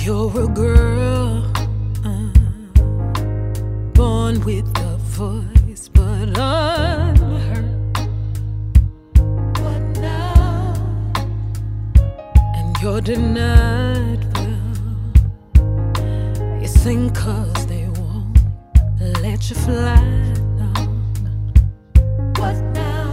You're a girl, born with a voice, but unheard. What now? And you're denied, well, you sing 'cause they won't let you fly. No. What now?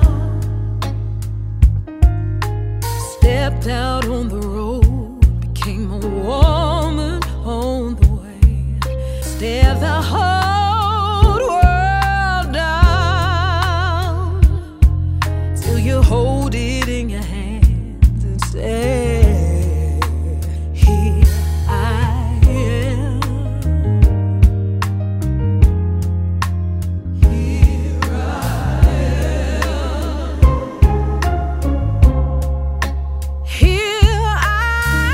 Stepped out on the road, became a woman on the way. Stare the whole world down till you hold it in your hands and say, here I am. Here I am. Here I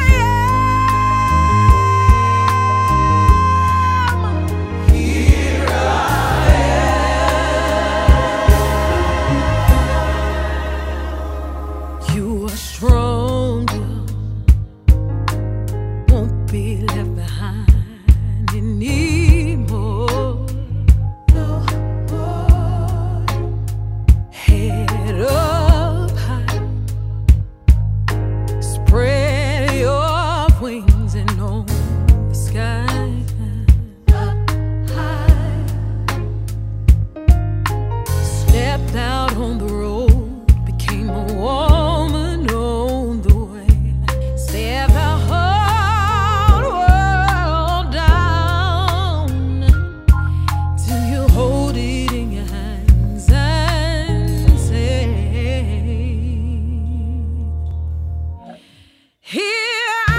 am. Here I am. You are stronger, won't be left behind anymore. No more. Head up high, spread your wings and own the sky. Up high, stepped out on the road, became a woman on the way. Stare the whole world down till you hold it in your hands and say, here I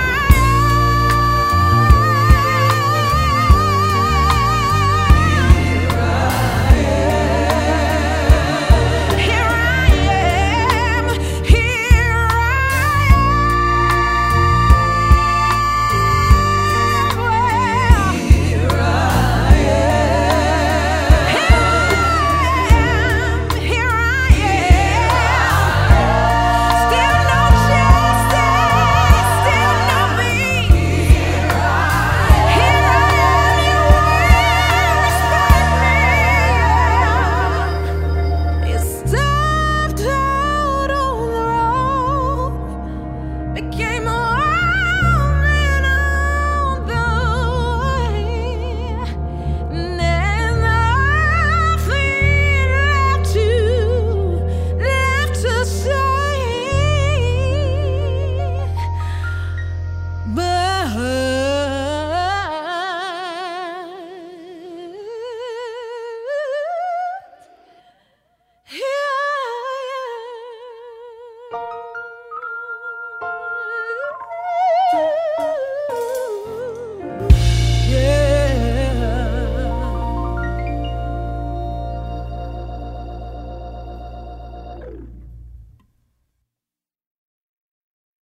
am. Here I am. Here Stepped out on the road, began